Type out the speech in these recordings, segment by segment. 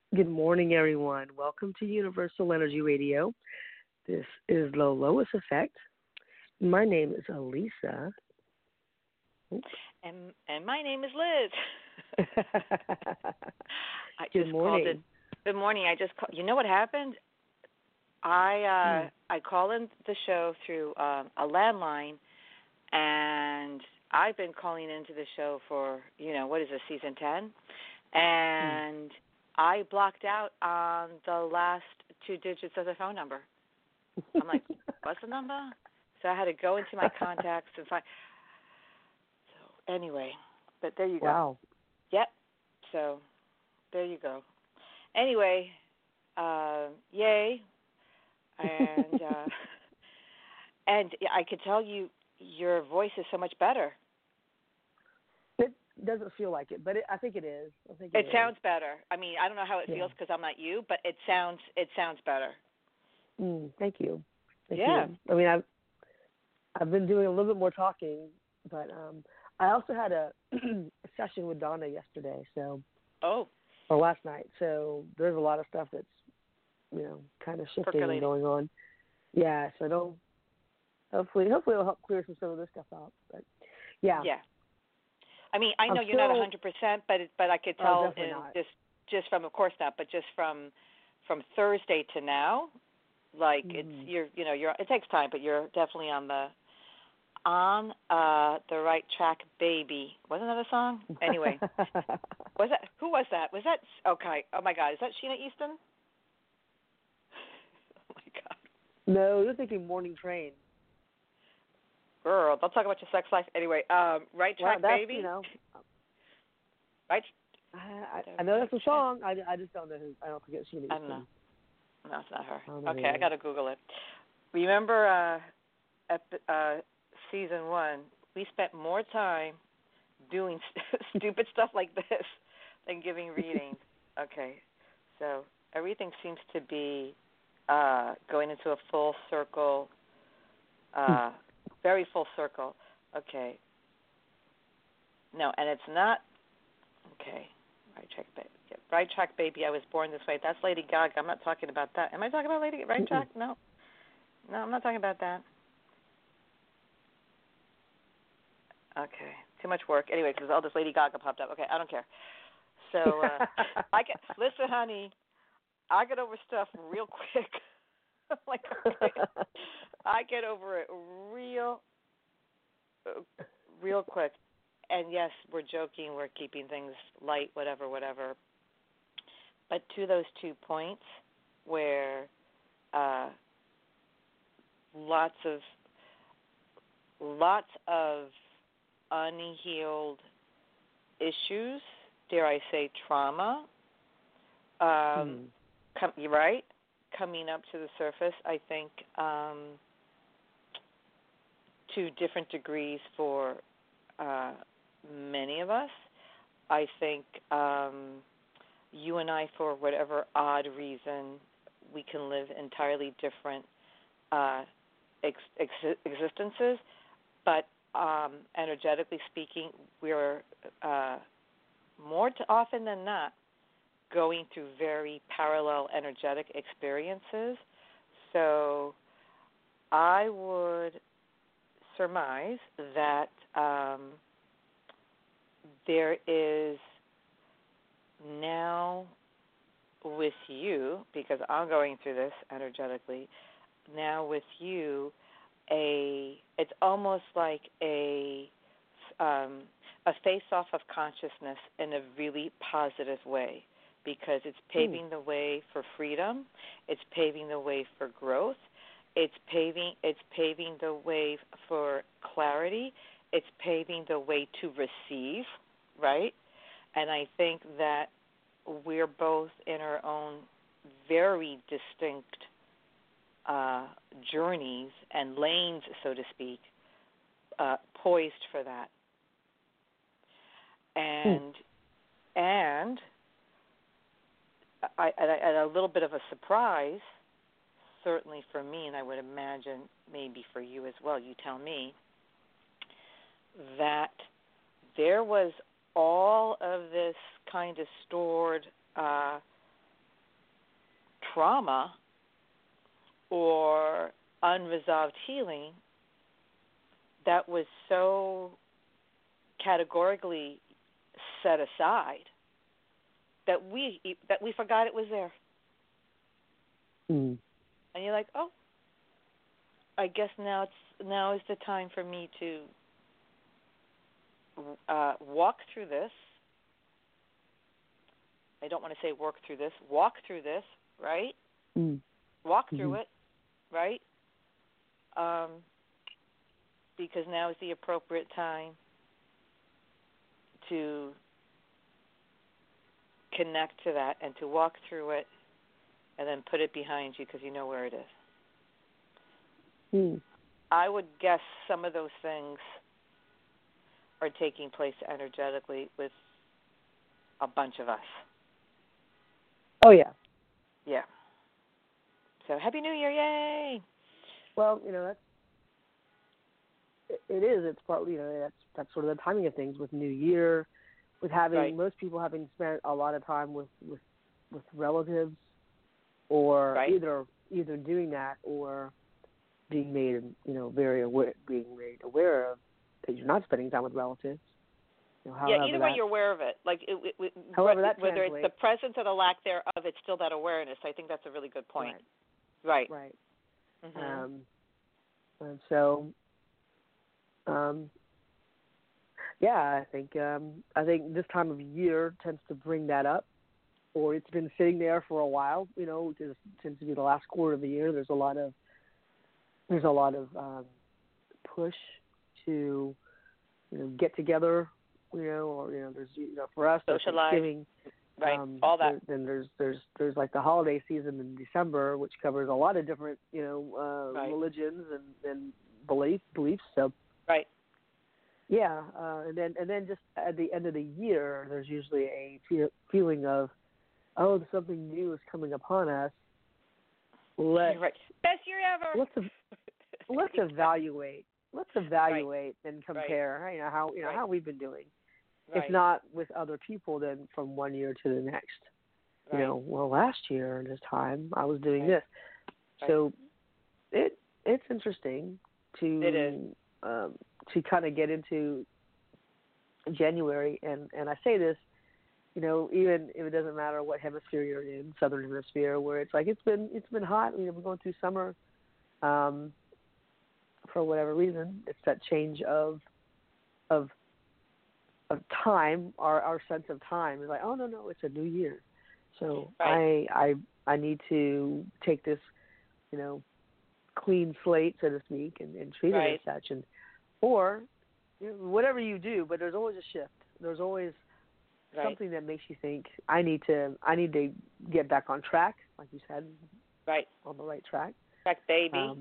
Good morning, everyone. Welcome to Universal Energy Radio. This is the Lois Effect. My name is Elisa. And my name is Liz. I Good just called it. morning. Good morning. I just called. You know what happened? I call in the show through a landline, and I've been calling into the show for what is this, season 10, and I blocked out on the last two digits of the phone number. I'm like, what's the number? So I had to go into my contacts and find. So anyway, but there you go. Wow. Yep. So there you go. Anyway, yay, and and I could tell you your voice is so much better. It doesn't feel like it, but I think it is. I think It is. sounds better. I mean, I don't know how it feels because I'm not you, but it sounds better. Thank you. Thank Yeah. you. I mean, I've been doing a little bit more talking, but I also had a session with Donna yesterday, so or last night. So there's a lot of stuff that's kind of shifting and going on. Yeah. So don't. Hopefully it'll help clear some of this stuff out. But yeah. Yeah. I mean, I know you're not 100%, but I could tell just from, of course not, but just from Thursday to now, like it's you're it takes time, but you're definitely on the right track, baby. Wasn't that a song? Anyway, who was that? Was that okay? Oh my God, is that Sheena Easton? Oh my God. No, you're thinking Morning Train. Girl, don't talk about your sex life. Anyway, right track, baby. Right. I know that's a song. I just don't know who. I don't think it's Sheena Easton. I don't know. No, it's not her. Okay, I got to Google it. Remember, at season 1, we spent more time doing stupid stuff like this than giving readings. Okay, so everything seems to be going into a full circle. Very full circle. Okay. No, and it's not. Okay. Right track, baby. I was born this way. That's Lady Gaga. I'm not talking about that. Am I talking about Right Track? No, I'm not talking about that. Okay. Too much work. Anyway, because all this Lady Gaga popped up. Okay, I don't care. So listen, honey. I get over stuff real quick. Like, okay. I get over it real quick. And yes, we're joking, we're keeping things light, whatever. But to those 2 points where lots of unhealed issues, dare I say trauma, you're right, coming up to the surface, I think, to different degrees for many of us. I think you and I, for whatever odd reason, we can live entirely different existences, but energetically speaking, we're more often than not going through very parallel energetic experiences. So I would surmise that there is now with you, because I'm going through this energetically, now with you, it's almost like a face-off of consciousness in a really positive way, because it's paving the way for freedom, it's paving the way for growth, it's paving the way for clarity, it's paving the way to receive, right? And I think that we're both in our own very distinct journeys and lanes, so to speak, poised for that. And a little bit of a surprise, certainly for me, and I would imagine maybe for you as well, you tell me, that there was all of this kind of stored trauma or unresolved healing that was so categorically set aside that we forgot it was there. Mm. And you're like, oh, I guess now is the time for me to walk through this. I don't want to say work through this. Walk through this, right? Mm. Walk through it, right? Because now is the appropriate time to connect to that and to walk through it and then put it behind you because you know where it is. Mm. I would guess some of those things are taking place energetically with a bunch of us. Oh, yeah. Yeah. So, Happy New Year, yay! Well, it is. It's partly, that's sort of the timing of things with New Year, with having most people having spent a lot of time with relatives, or either doing that or being made, being made aware of that you're not spending time with relatives. Either way, you're aware of it. Like, however that whether translates. it's the presence or the lack thereof, it's still that awareness. I think that's a really good point. Right. Mm-hmm. And so, I think this time of year tends to bring that up, or it's been sitting there for a while. It tends to be the last quarter of the year. There's a lot of push to get together. There's for us socialize, Thanksgiving, all that. Then there's like the holiday season in December, which covers a lot of different religions and beliefs. So and then just at the end of the year, there's usually a feeling of, oh, something new is coming upon us. Best year ever. Let's evaluate. Let's evaluate and compare. How we've been doing. If not with other people, then from one year to the next. Last year this time I was doing this. So it's interesting to kind of get into January, and I say this, even if it doesn't matter what hemisphere you're in, southern hemisphere, where it's like it's been hot. We're going through summer. For whatever reason, it's that change of time, our sense of time is like, oh no, it's a new year, so I need to take this, clean slate, so to speak, and treat it as such, or whatever you do, but there's always a shift. There's always something that makes you think I need to get back on track, like you said, on the right track, baby,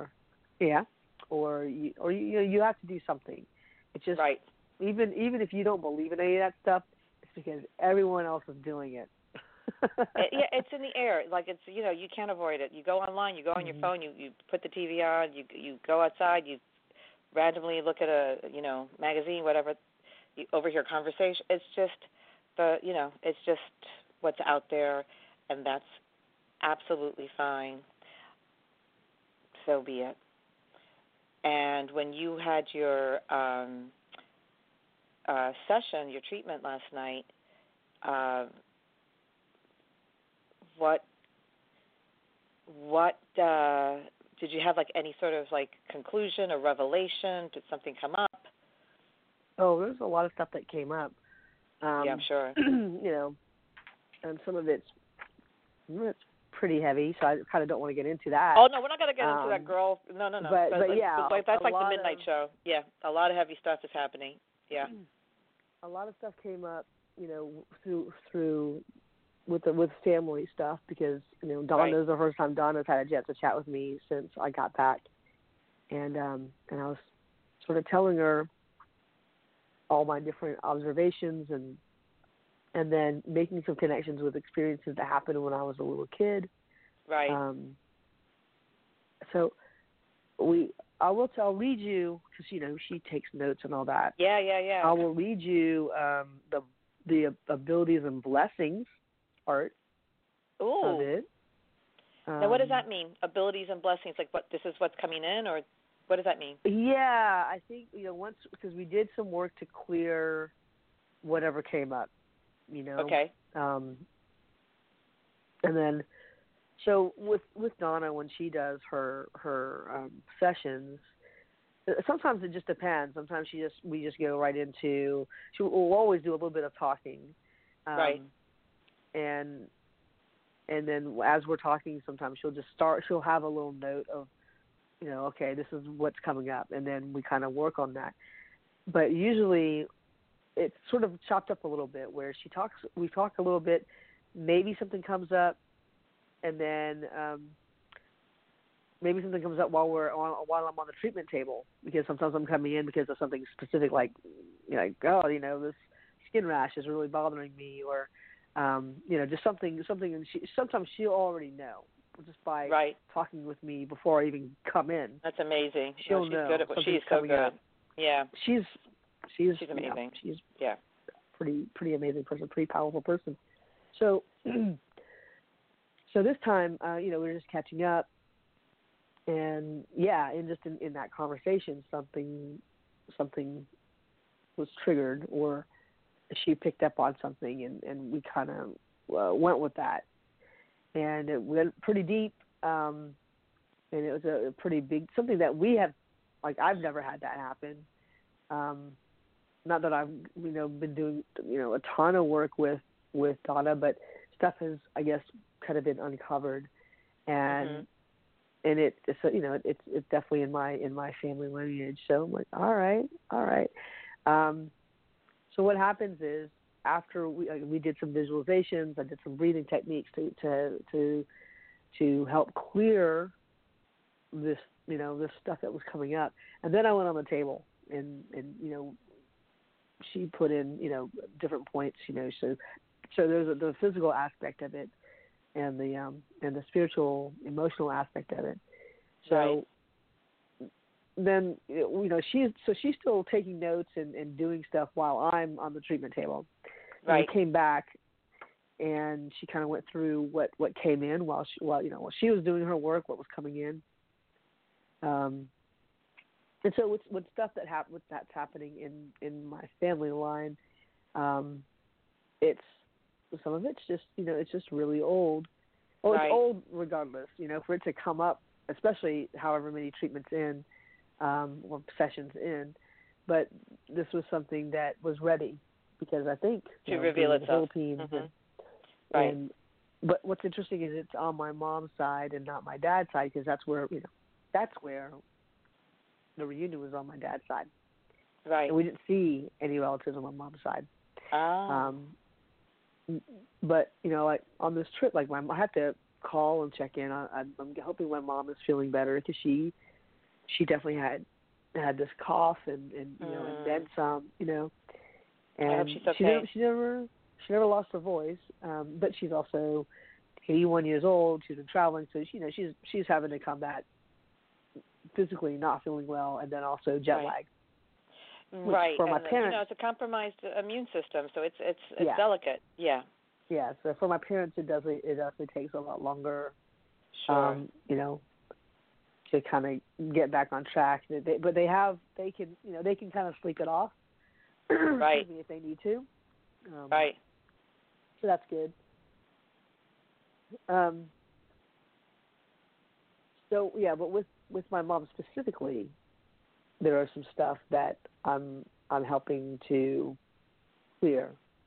or you have to do something. It's just even if you don't believe in any of that stuff, it's because everyone else is doing it. It's in the air. Like, it's you can't avoid it. You go online, you go on your phone, you put the TV on, you go outside, you randomly look at a magazine, whatever, you overhear conversation. It's just it's just what's out there, and that's absolutely fine. So be it. And when you had your session, your treatment last night, what did you have, like, any sort of, like, conclusion or revelation? Did something come up? Oh, there's a lot of stuff that came up. I'm sure. And some of it's pretty heavy, so I kind of don't want to get into that. Oh, no, we're not going to get into that, girl. No. But that's like the midnight show. Yeah, a lot of heavy stuff is happening. Yeah. A lot of stuff came up, through with family stuff, because, Donna's the first time Donna's had a chance to chat with me since I got back. And I was sort of telling her all my different observations and then making some connections with experiences that happened when I was a little kid. So I'll read you, because she takes notes and all that. Yeah. I will read you the abilities and blessings part of it. Now, what does that mean? Abilities and blessings, like what? This is what's coming in, or what does that mean? Yeah, I think once because we did some work to clear whatever came up, Okay. And then, so with Donna, when she does her sessions, sometimes it just depends. Sometimes we just go right into. She will always do a little bit of talking, right. And then as we're talking, sometimes she'll have a little note of, okay, this is what's coming up, and then we kind of work on that. But usually, it's sort of chopped up a little bit where we talk a little bit, maybe something comes up, and then maybe something comes up while I'm on the treatment table, because sometimes I'm coming in because of something specific, like this skin rash is really bothering me, or just something, and sometimes she'll already know just by talking with me before I even come in. That's amazing. She's good at what she's so good. Up. Yeah. She's amazing. She's pretty amazing person, pretty powerful person. So so this time, we were just catching up, and just in that conversation, something was triggered, or she picked up on something, and we kind of went with that, and it went pretty deep, and it was a pretty big something that we have, like I've never had that happen. Not that I've been doing a ton of work with Donna, but stuff has, I guess, kind of been uncovered, and it's definitely in my family lineage. So I'm like, all right. So what happens is, after we did some visualizations, I did some breathing techniques to help clear this this stuff that was coming up, and then I went on the table and she put in different points, so there's the physical aspect of it, and the spiritual, emotional aspect of it. So then she's still taking notes and doing stuff while I'm on the treatment table. And I came back, and she kind of went through what came in while she was doing her work, what was coming in. And so with stuff that's happening in my family line, it's some of it's just it's just really old. Well, it's old regardless. For it to come up, especially however many treatments in, or sessions in, but this was something that was ready, because I think to reveal itself. But what's interesting is it's on my mom's side and not my dad's side, because that's where the reunion was, on my dad's side. Right. And we didn't see any relatives on my mom's side. Oh. But like on this trip, like I had to call and check in. I'm hoping my mom is feeling better, because she definitely had this cough and and then some, And I hope she's okay. She never lost her voice, but she's also 81 years old. She's been traveling, so she's having to combat physically not feeling well, and then also jet lag. Right. For my parents, it's a compromised immune system, so it's delicate. Yeah. Yeah. So for my parents, it definitely takes a lot longer. Sure. To kind of get back on track. But they can kind of sleep it off. Right. If they need to. Right. So that's good. So yeah, but with my mom specifically, there are some stuff that I'm helping to clear.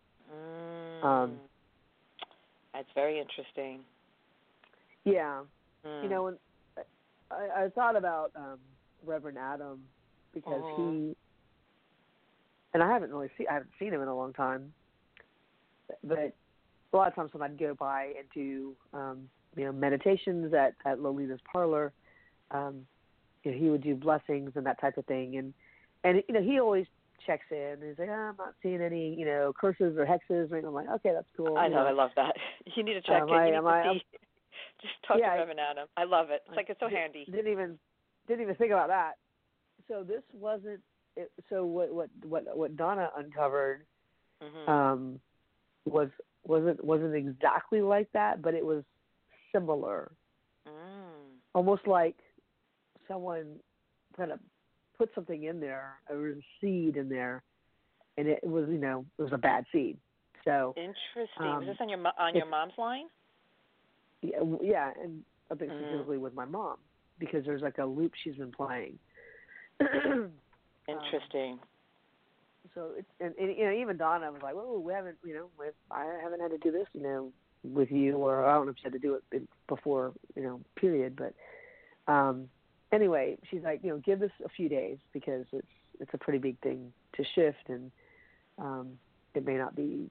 That's very interesting. Yeah. When I thought about Reverend Adam, because he, and I haven't seen him in a long time, but a lot of times when I'd go by and do meditations at Lolita's Parlor, he would do blessings and that type of thing, and he always checks in, and he's like, I'm not seeing any curses or hexes, and I'm like, okay, that's cool. I know, I love that. You need to check in. You need to see. Just talk to Reverend Adam. I love it. It's it's so handy. Didn't even think about that. So this wasn't. So what Donna uncovered wasn't exactly like that, but it was similar. almost like someone kind of put something in there, or a seed in there, and it was, it was a bad seed. So interesting. Was this on your mom's line? Yeah, and I think specifically with my mom, because there's like a loop she's been playing. Interesting. So it's and even Donna was like, "Oh, we haven't, I haven't had to do this, with you, or I don't know if she had to do it before, period." But anyway, she's like, give this a few days because it's a pretty big thing to shift, and it may not be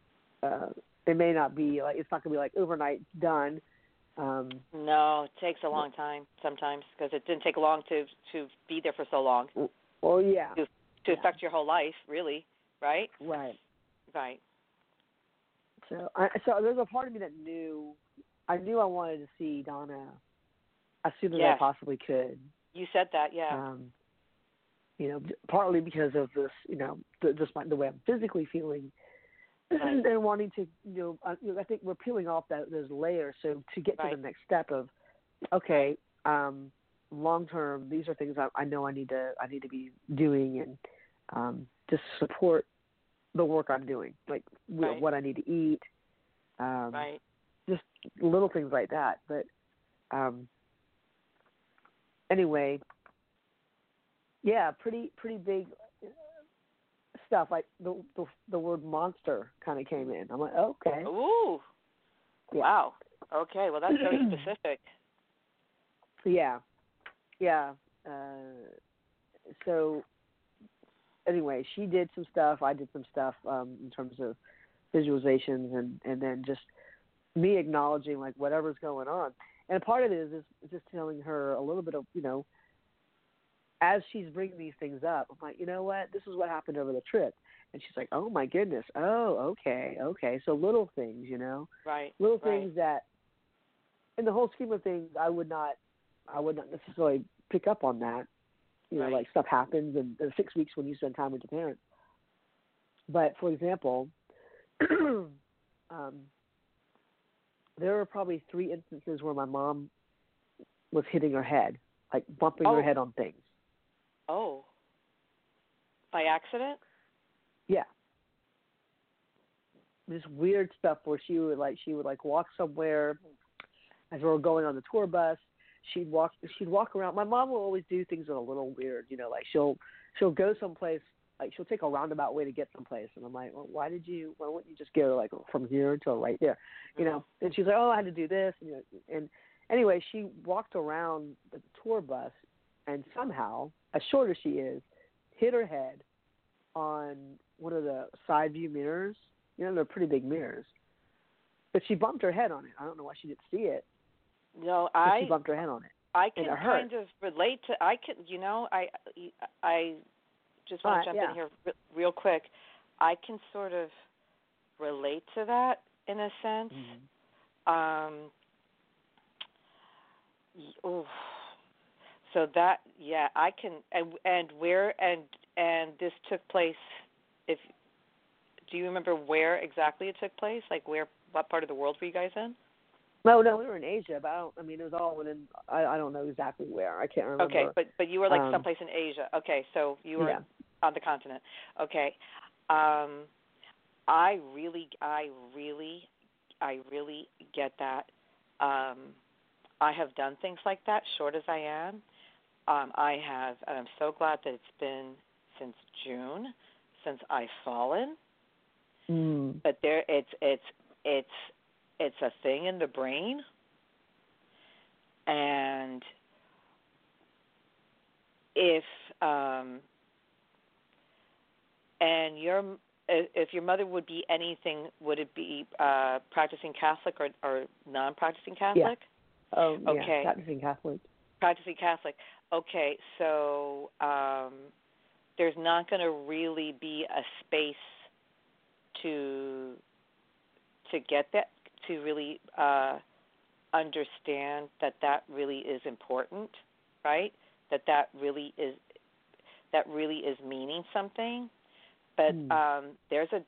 like, it's not gonna be like overnight done. No, it takes a long time sometimes, because it didn't take long to be there for so long. Well, yeah. To affect your whole life, really, right? Right. Right. So there's a part of me that I knew I wanted to see Donna as soon as I possibly could. You said that, yeah. Partly because of this, just the way I'm physically feeling, right. And wanting to, I think we're peeling off those layers. So to get to the next step of, okay, long term, these are things I know I need to be doing, and just support the work I'm doing, like what I need to eat, just little things like that. But anyway, yeah, pretty big stuff. Like the word monster kind of came in. I'm like, okay. Ooh. Yeah. Wow. Okay. Well, that's very specific. Yeah. Yeah. So anyway, she did some stuff. I did some stuff in terms of visualizations, and then just me acknowledging like whatever's going on. And part of it is just telling her a little bit of, as she's bringing these things up, I'm like, you know what? This is what happened over the trip. And she's like, oh, my goodness. Oh, okay. So little things, Right. Little things that, in the whole scheme of things, I would not necessarily pick up on that. Like stuff happens in 6 weeks when you spend time with your parents. But, for example, there were probably 3 instances where my mom was hitting her head, like bumping her head on things. Oh. By accident? Yeah. This weird stuff where she would walk somewhere as we were going on the tour bus. She'd walk around. My mom will always do things that are a little weird, like she'll go someplace, like she'll take a roundabout way to get someplace, and I'm like, well, why wouldn't you just go like from here to right there, And she's like, oh, I had to do this, and anyway, she walked around the tour bus, and somehow, as short as she is, hit her head on one of the side view mirrors. They're pretty big mirrors, but she bumped her head on it. I don't know why she didn't see it. No, she bumped her head on it. I can kind of relate to. I just want to jump in here real quick. I can sort of relate to that in a sense. So that, I can, and this took place. Do you remember where exactly it took place? Like what part of the world were you guys in? No, we were in Asia, but it was all within. I don't know exactly where. I can't remember. Okay, but you were like someplace in Asia. Okay, so you were on the continent. Okay, I really get that. I have done things like that, short as I am. I have, and I'm so glad that it's been since June since I've fallen. But it's a thing in the brain, and if your mother would be anything, would it be practicing Catholic or non-practicing Catholic? Yeah. Oh, yeah, okay. Practicing Catholic. Practicing Catholic. Okay, so there's not going to really be a space to get that, to really understand that really is important, right? That really is meaning something. But there's a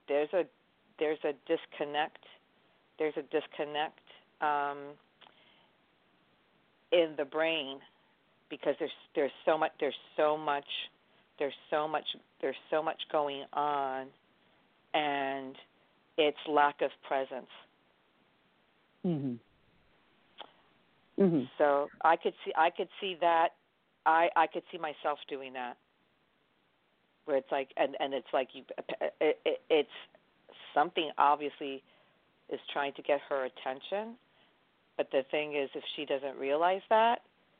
disconnect. There's a disconnect in the brain, because there's so much going on, and it's lack of presence. Mhm. So I could see that. I could see myself doing that, where it's like, and it's like it's something obviously is trying to get her attention, but the thing is, if she doesn't realize that,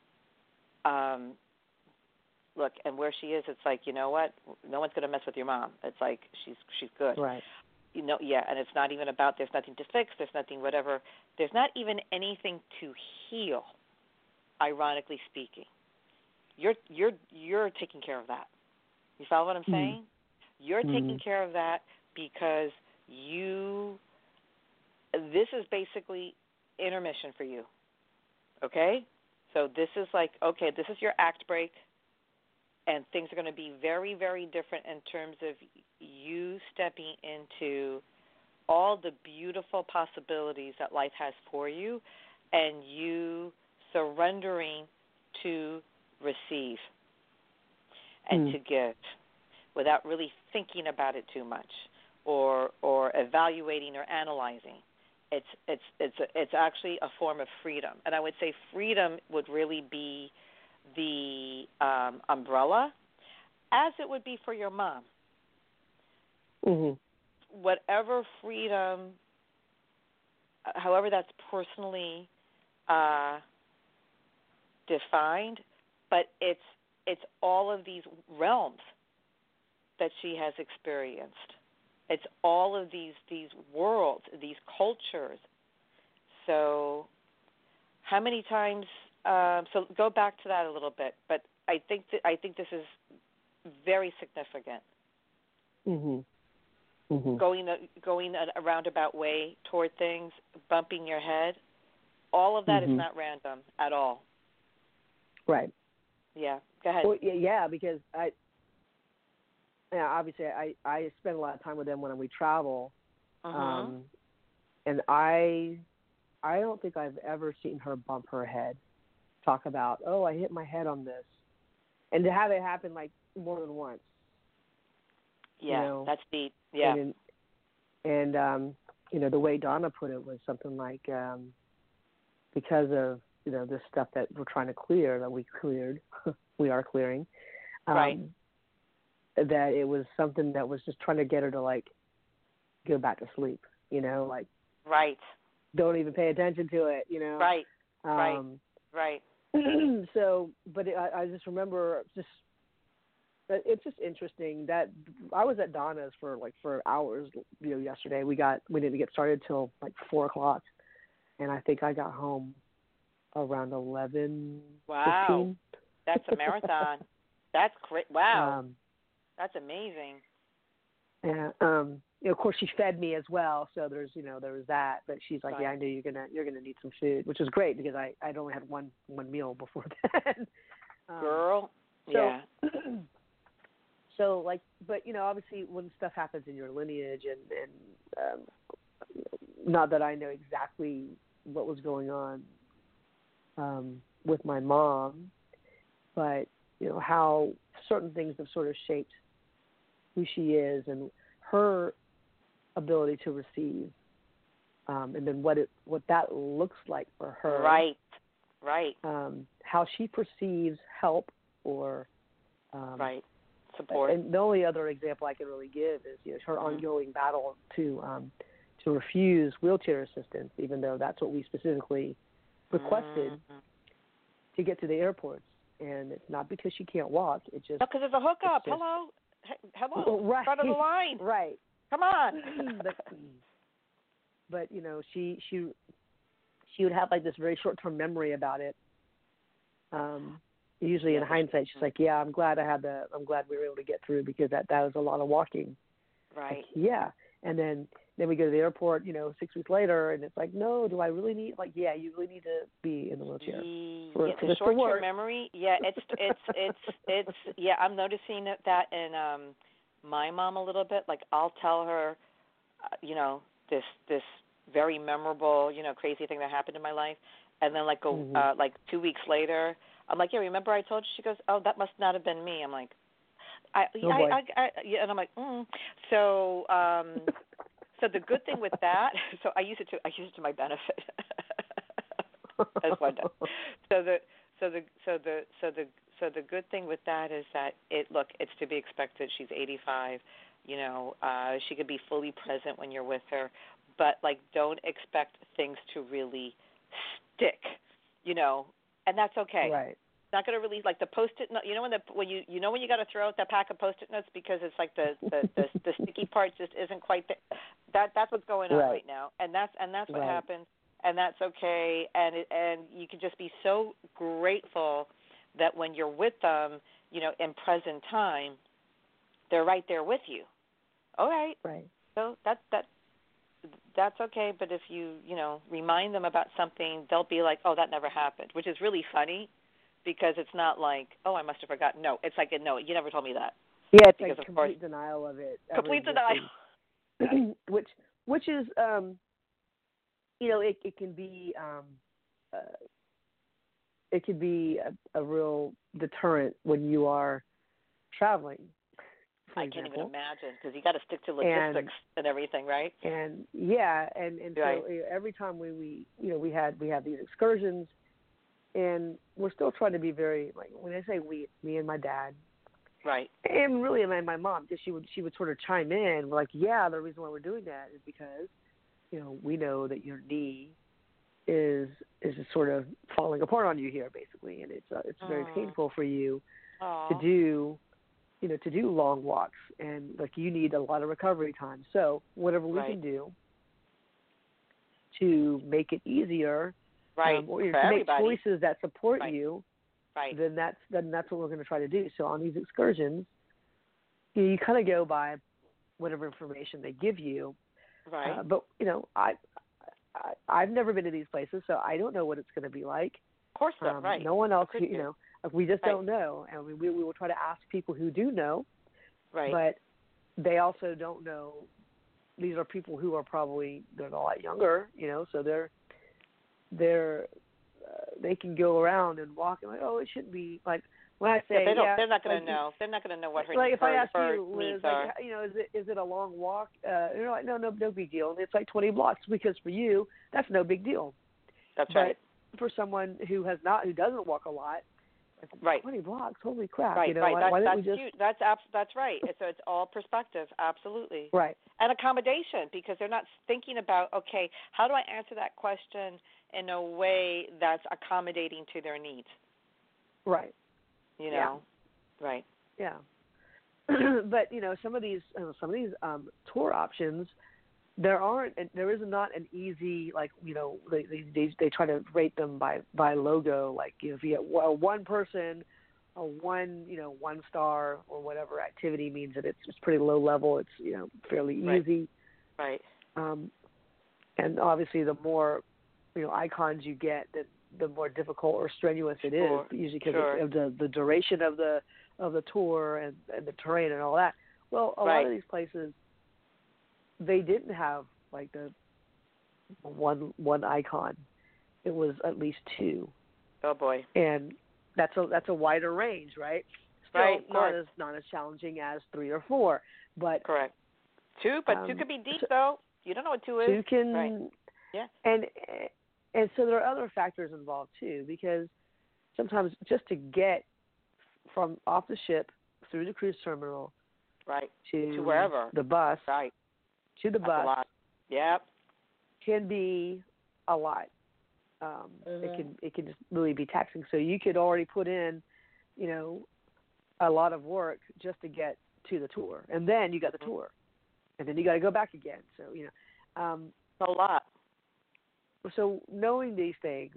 look, and where she is, it's like, you know what? No one's going to mess with your mom. It's like she's good. Right. Yeah, and it's not even about, there's nothing to fix, there's nothing whatever. There's not even anything to heal, ironically speaking. You're taking care of that. You follow what I'm saying? You're taking care of that because this is basically intermission for you. Okay? So this is like, okay, this is your act break, and things are going to be very, very different in terms of you stepping into all the beautiful possibilities that life has for you, and you surrendering to receive and to give without really thinking about it too much or evaluating or analyzing. It's actually a form of freedom, and I would say freedom would really be the umbrella, as it would be for your mom. Whatever freedom, however that's personally defined, but it's all of these realms that she has experienced. It's all of these worlds, these cultures. So how many times? So go back to that a little bit. But I think this is very significant. Going a roundabout way toward things, bumping your head, all of that is not random at all. Right. Yeah. Go ahead. Well, yeah, because obviously I spend a lot of time with them when we travel, and I don't think I've ever seen her bump her head, talk about, oh, I hit my head on this, and to have it happen like more than once. Yeah, that's deep. Yeah. And the way Donna put it was something like, because of this stuff that we're trying to clear, that we cleared, we are clearing. Right. That it was something that was just trying to get her to like go back to sleep, like right. Don't even pay attention to it, Right. Right. So, but I just remember it's just interesting that I was at Donna's for hours, yesterday. We didn't get started till like 4:00, and I think I got home around 11. Wow. 15. That's a marathon. That's great. Wow. That's amazing. And of course she fed me as well, so there was that. But she's like, right. Yeah, I knew you're gonna need some food, which is great because I'd only had one meal before that. Girl, so, yeah. So but obviously when stuff happens in your lineage, and not that I know exactly what was going on with my mom, but how certain things have sort of shaped who she is and her ability to receive, and then what that looks like for her. Right. How she perceives help or right, support. And the only other example I can really give is her ongoing battle to refuse wheelchair assistance, even though that's what we specifically requested to get to the airports. And it's not because she can't walk. It's just because it's a hookup. Hello. Right. Front of the line. Right. Come on. but she would have like this very short-term memory about it. Usually in hindsight, she's like, "Yeah, I'm glad we were able to get through because that was a lot of walking." Right. Like, yeah. And then we go to the airport, 6 weeks later, and it's like, no, do I really need? Like, yeah, you really need to be in the wheelchair. The short-term memory. Yeah, it's yeah. I'm noticing that in my mom a little bit. Like, I'll tell her, this very memorable, crazy thing that happened in my life, And then like 2 weeks later, I'm like, yeah, remember I told you? She goes, oh, that must not have been me. I'm like, and I'm like, So, so the good thing with that, so I use it to my benefit. As one does. So the good thing with that is that it's to be expected. She's 85. She could be fully present when you're with her, but like don't expect things to really stick, and that's okay. Right. It's not going to really like the Post-it note. When you got to throw out that pack of Post-it notes because it's like the sticky part just isn't quite there. That's what's going on right now, and that's what happens. And that's okay, and you can just be so grateful that when you're with them, in present time, they're right there with you. All right. Right. So that's okay. But if you remind them about something, they'll be like, "Oh, that never happened," which is really funny, because it's not like, "Oh, I must have forgotten." No, it's like, "No, you never told me that." Yeah, it's because like complete denial of it. Complete denial. which is it can be a real deterrent when you are traveling. I can't even imagine, because you got to stick to logistics and everything, right? And so every time we have these excursions, and we're still trying to be very, like, when I say we, me and my dad, right, and really my mom, she would sort of chime in. We're like, yeah, the reason why we're doing that is because we know that your knee is just sort of falling apart on you here, basically, and it's very painful for you to do long walks, and like you need a lot of recovery time. So whatever we can do to make it easier, or to make choices that support you, then that's what we're going to try to do. So on these excursions, you kind of go by whatever information they give you. Right. But I've never been to these places, so I don't know what it's going to be like. Of course not. Right. No one else, we just don't know, and we will try to ask people who do know. Right. But they also don't know. These are people who are they're a lot younger, so they can go around and walk and like, oh, it shouldn't be like. When I say they're not going to know. They're not going to know what her if I ask you, Liz, like, is it a long walk? You're like, no big deal. It's like 20 blocks, because for you, that's no big deal. That's right. But for someone who doesn't walk a lot, 20 blocks, holy crap! Right, why didn't we just? That's right. It's all perspective, absolutely. Right. And accommodation, because they're not thinking about, okay, how do I answer that question in a way that's accommodating to their needs? Right. Right. Yeah. But some of these tour options, there is not an easy, like, they try to rate them by logo, like, if you get one person or one star or whatever activity, means that it's pretty low level, it's fairly easy. Right. And obviously the more icons you get, the more difficult or strenuous it is, usually because of the duration of the tour and the terrain and all that. Well, a lot of these places, they didn't have like the one icon. It was at least two. Oh boy! And that's a wider range, right? Still not as challenging as 3 or 4, but correct. 2, but 2 could be deep though. You don't know what 2 is. 2 can, yeah. And so there are other factors involved too, because sometimes just to get from off the ship through the cruise terminal, to wherever the bus, to the That's bus, a lot. Yep, can be a lot. It can just really be taxing. So you could already put in, a lot of work just to get to the tour, and then you got the tour, and then you got to go back again. So a lot. So knowing these things,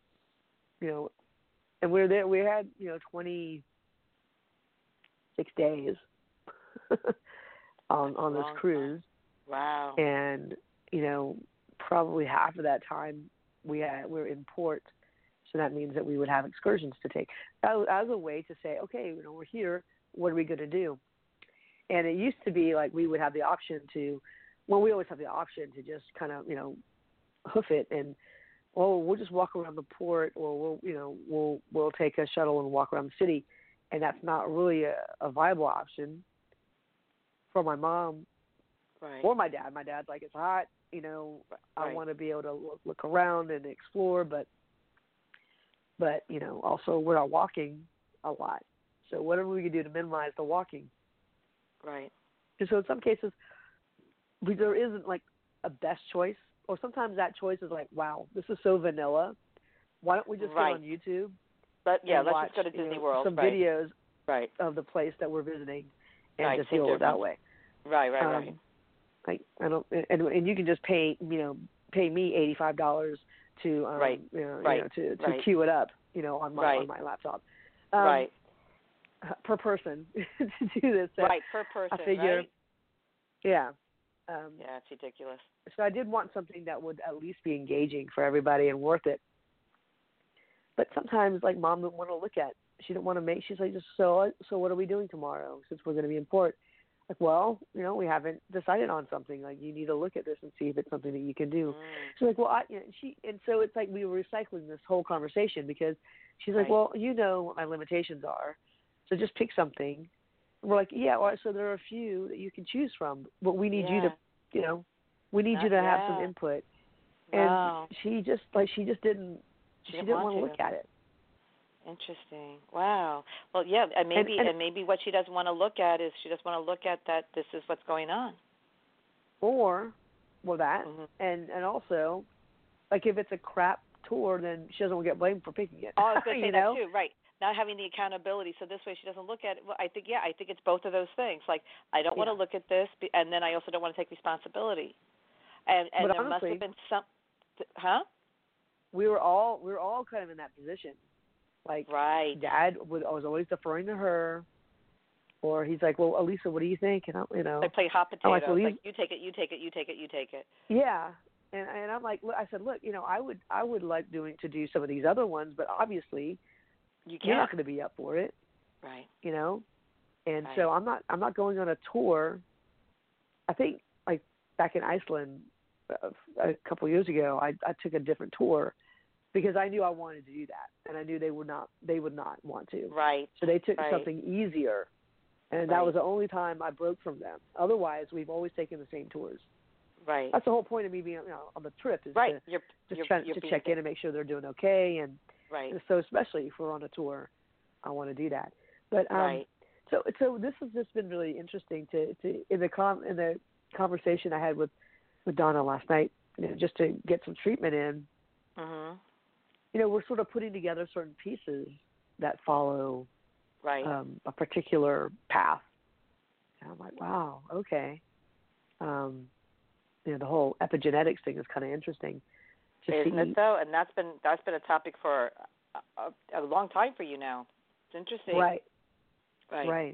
and we're there. We had 26 days on this cruise. Wow. And probably half of that time we're in port, so that means that we would have excursions to take as a way to say, okay, we're here. What are we going to do? And it used to be like we would have the option to. Well, we always have the option to just kind of hoof it and well, we'll just walk around the port, or we'll take a shuttle and walk around the city, and that's not really a viable option for my mom or my dad. My dad's like, it's hot, I want to be able to look around and explore, but also we're not walking a lot. So whatever we can do to minimize the walking. Right. And so in some cases, there isn't like a best choice, or sometimes that choice is like, wow, this is so vanilla. Why don't we just get on YouTube? Let's watch, just go to Disney World. Some videos of the place that we're visiting, and just deal with it that way. Right. Like I don't, and you can just pay me $85 to to queue it up, on my laptop. Per person to do this. So per person. I figure, yeah. Yeah, it's ridiculous. So I did want something that would at least be engaging for everybody and worth it. But sometimes, like, Mom didn't want to look at. She didn't want to make. She's like, so what are we doing tomorrow? Since we're going to be in port. Like, well, we haven't decided on something. Like, you need to look at this and see if it's something that you can do. She's like, well, and so it's like we were recycling this whole conversation, because she's like, well, what my limitations are, so just pick something. And we're like, yeah, all right, so there are a few that you can choose from, but we need you to, we need you to have some input. And she just didn't want to look at it. Interesting. Wow. Well, yeah, and maybe what she doesn't want to look at is she doesn't want to look at that this is what's going on. Or, that, and also, like, if it's a crap tour, then she doesn't get blamed for picking it. Oh, I was going to say that too, right. Not having the accountability, so this way she doesn't look at it. Well, I think it's both of those things. Like, I don't want to look at this, and then I also don't want to take responsibility. And but there honestly, must have been some, huh? We were all kind of in that position. Like, Dad was always deferring to her, or he's like, "Well, Elisa, what do you think?" And They play hot potato. Like, well, you take it, you take it, you take it, you take it. Yeah, and I'm like, I said, look, I would like to do some of these other ones, but obviously, you're not going to be up for it, right? And so I'm not going on a tour. I think, like, back in Iceland a couple of years ago, I took a different tour, because I knew I wanted to do that, and I knew they would not want to. Right. So they took something easier, and that was the only time I broke from them. Otherwise, we've always taken the same tours. Right. That's the whole point of me being on the trip, is to check in and make sure they're doing okay, and so especially if we're on a tour, I want to do that. But so this has just been really interesting to in the conversation I had with Donna last night, just to get some treatment in. Mm-hmm. We're sort of putting together certain pieces that follow a particular path. And I'm like, wow, okay. The whole epigenetics thing is kind of interesting. Isn't it though? And that's been a topic for a long time for you now. It's interesting. Right.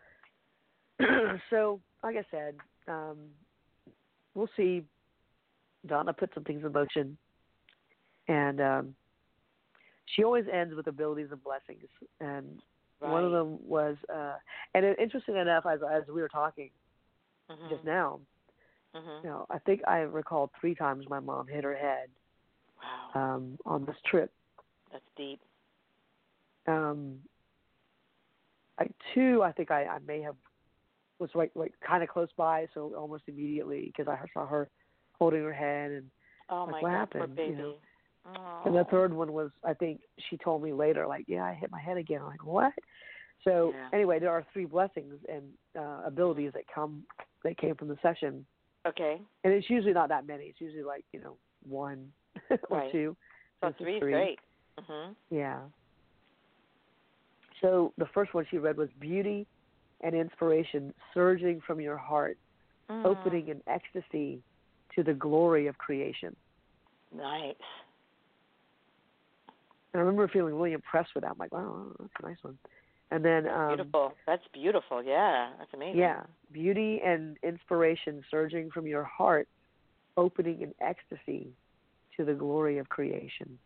So, like I said, we'll see. Donna put some things in motion, and she always ends with abilities and blessings, and one of them was, and interesting enough, as we were talking just now, I think I recalled 3 times my mom hit her head. Wow. On this trip. That's deep. 2, I think I may have was kind of close by, so almost immediately, because I saw her holding her head, and what God, poor happened? baby. And the third one was, I think she told me later, like, I hit my head again. I'm like, what? So anyway, there are 3 blessings and abilities that came from the session. Okay. And it's usually not that many. It's usually like 1 or 2. So 3 is great. Mm-hmm. Yeah. So the first one she read was beauty and inspiration surging from your heart, opening in ecstasy to the glory of creation. Nice. And I remember feeling really impressed with that. I'm like, wow, that's a nice one. And then beautiful. That's beautiful. Yeah, that's amazing. Yeah, beauty and inspiration surging from your heart, opening in ecstasy to the glory of creation.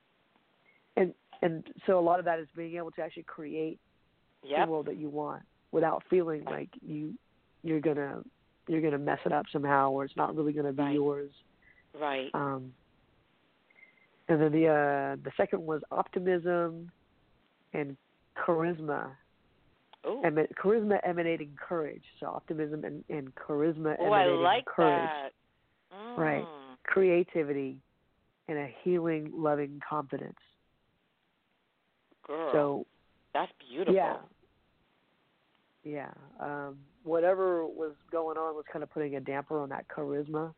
And so a lot of that is being able to actually create the world that you want without feeling like you're gonna mess it up somehow, or it's not really gonna be yours. Right. And And then the second was optimism and charisma. Oh. Charisma emanating courage. So optimism and charisma Oh, I emanating like courage. that. Right. Creativity and a healing, loving confidence. Girl, so that's beautiful. Yeah. Whatever was going on was kind of putting a damper on that charisma.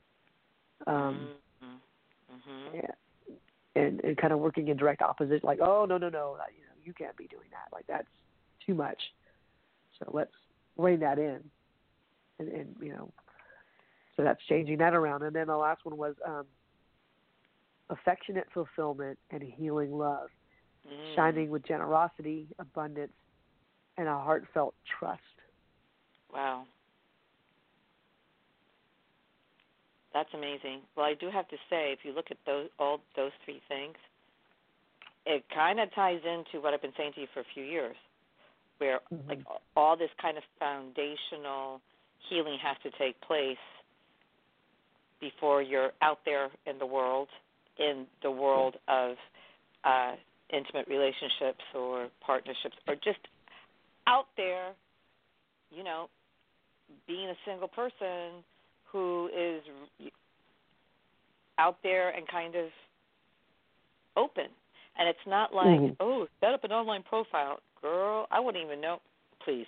Yeah. And kind of working in direct opposite, like, oh, no, you can't be doing that. Like, that's too much. So let's rein that in. And so that's changing that around. And then the last one was affectionate fulfillment and healing love, shining with generosity, abundance, and a heartfelt trust. Wow. That's amazing. Well, I do have to say, if you look at all those three things, it kind of ties into what I've been saying to you for a few years, where like all this kind of foundational healing has to take place before you're out there in the world of intimate relationships or partnerships, or just out there, being a single person who is out there and kind of open. And it's not like, oh, set up an online profile. Girl, I wouldn't even know. Please.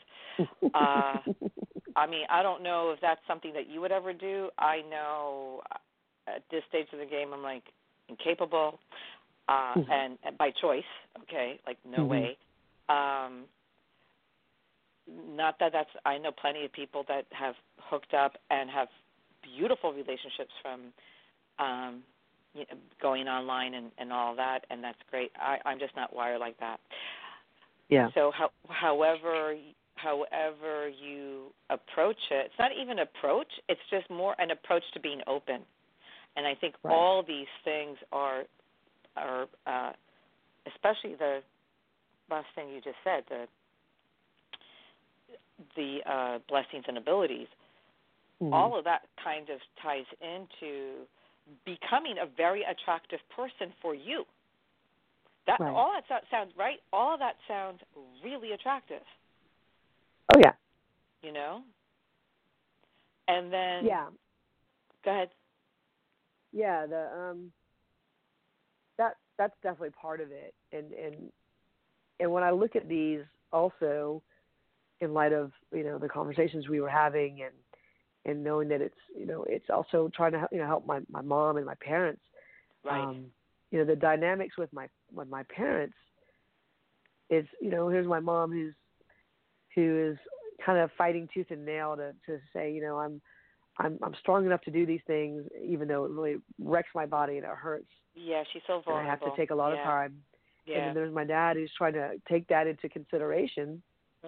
I mean, I don't know if that's something that you would ever do. I know at this stage of the game I'm like incapable and by choice, okay, like no way. Not that I know plenty of people that have hooked up and have beautiful relationships from going online and all that, and that's great. I'm just not wired like that. Yeah. So however you approach it, it's not even approach, it's just more an approach to being open. And I think all these things are especially the last thing you just said, the blessings and abilities, all of that kind of ties into becoming a very attractive person for you. All that sounds right. All of that sounds really attractive. Oh yeah. And then go ahead. Yeah, that's definitely part of it. And when I look at these also in light of the conversations we were having and knowing that it's also trying to help my mom and my parents. Right. The dynamics with my parents is here's my mom who is kind of fighting tooth and nail to say I'm strong enough to do these things even though it really wrecks my body and it hurts. Yeah, she's so vulnerable. And I have to take a lot of time. Yeah. And then there's my dad who's trying to take that into consideration.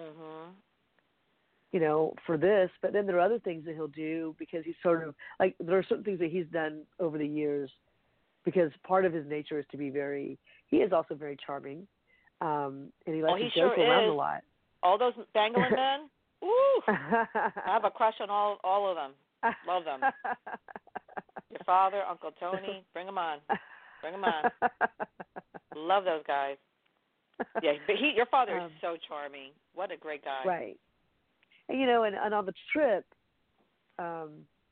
For this, but then there are other things that he'll do because he's sort of like there are certain things that he's done over the years because part of his nature is to be he is also very charming, and he likes to joke around a lot. All those Bangalore men, woo! I have a crush on all of them. Love them. Your father, Uncle Tony, bring them on. Love those guys. Yeah, but your father is so charming. What a great guy. Right. And, and on the trip, I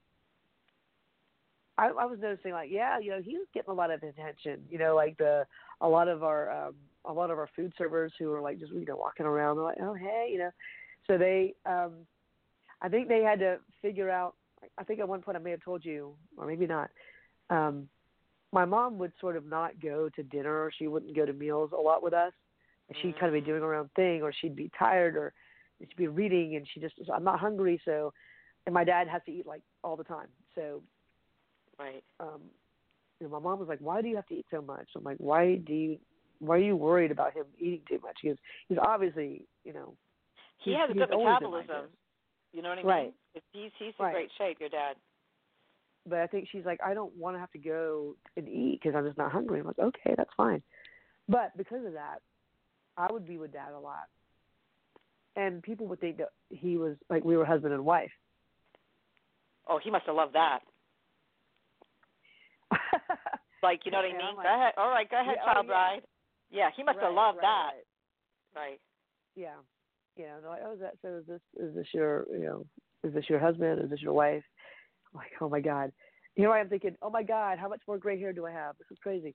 was noticing he was getting a lot of attention. Like a lot of our food servers who were like just walking around. They're like, oh hey, So they, I think they had to figure out. I think at one point I may have told you, or maybe not. My mom would sort of not go to dinner, or she wouldn't go to meals a lot with us. She'd kind of be doing her own thing, or she'd be tired, or she'd be reading, and I'm not hungry, so, and my dad has to eat like all the time, so. Right. My mom was like, "Why do you have to eat so much?" I'm like, "Why are you worried about him eating too much?" He's obviously, he has a good metabolism. You know what I mean? Right. He's in great shape, your dad. But I think she's like, I don't want to have to go and eat because I'm just not hungry. I'm like, okay, that's fine. But because of that, I would be with Dad a lot. And people would think that he was, like, we were husband and wife. Oh, he must have loved that. Like, you know what I mean? Like, go ahead. All right, go ahead, child bride. Yeah, he must have loved that. Right. Yeah. Yeah. They're like, oh, so is this your, is this your husband? Is this your wife? I'm like, oh my God. Here I am thinking, oh my God, how much more gray hair do I have? This is crazy.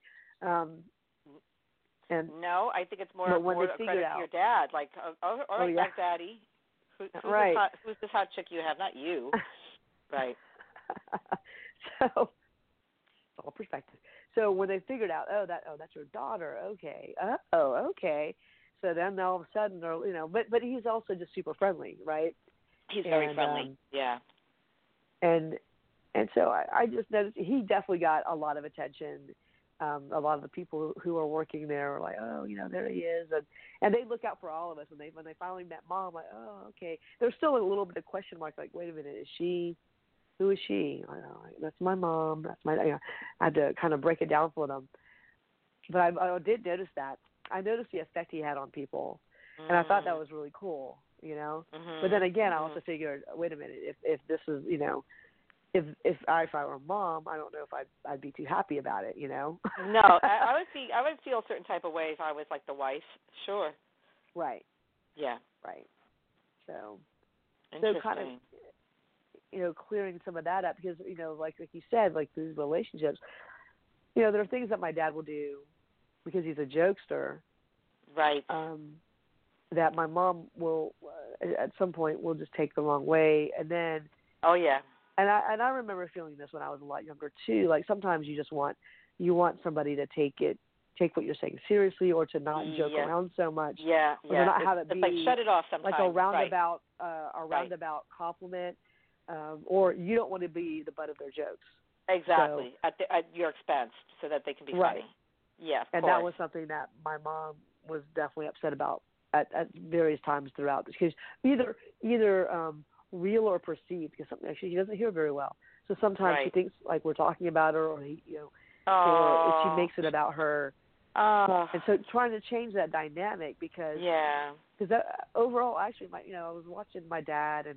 And no, I think it's more a credit to your dad. Like, all right, Mac Daddy. Who's this hot chick you have? Not you. Right. So, all perspective. So when they figured out, that's your daughter. Okay. Oh, okay. So then all of a sudden, they're, but he's also just super friendly, right? He's very friendly. Yeah. And so I just noticed he definitely got a lot of attention. A lot of the people who are working there are like, oh, there he is, and they look out for all of us. When they finally met Mom, like, oh, okay. There's still a little bit of question mark, like, wait a minute, is she? Who is she? That's my mom. That's my. I had to kind of break it down for them. But I did notice that. I noticed the effect he had on people, and I thought that was really cool. But then again, I also figured, wait a minute, if this is, if I were Mom, I don't know if I'd be too happy about it. No, I would feel a certain type of way if I was like the wife. Sure. Right. Yeah. Right. So kind of. Clearing some of that up because, like you said, like these relationships, there are things that my dad will do because he's a jokester. Right. That my mom will, at some point, will just take the wrong way. And then. Oh, yeah. And I remember feeling this when I was a lot younger, too. Like sometimes you want somebody to take what you're saying seriously or to not joke around so much. Yeah, or to not have it be like shut it off sometimes. Like a roundabout, compliment. Or you don't want to be the butt of their jokes. Exactly, so, at your expense, so that they can be funny. Yeah, of course. That was something that my mom was definitely upset about at various times throughout. Because either real or perceived, because something actually she doesn't hear very well. So sometimes she thinks like we're talking about her, or or she makes it about her. And so trying to change that dynamic because overall, actually, I was watching my dad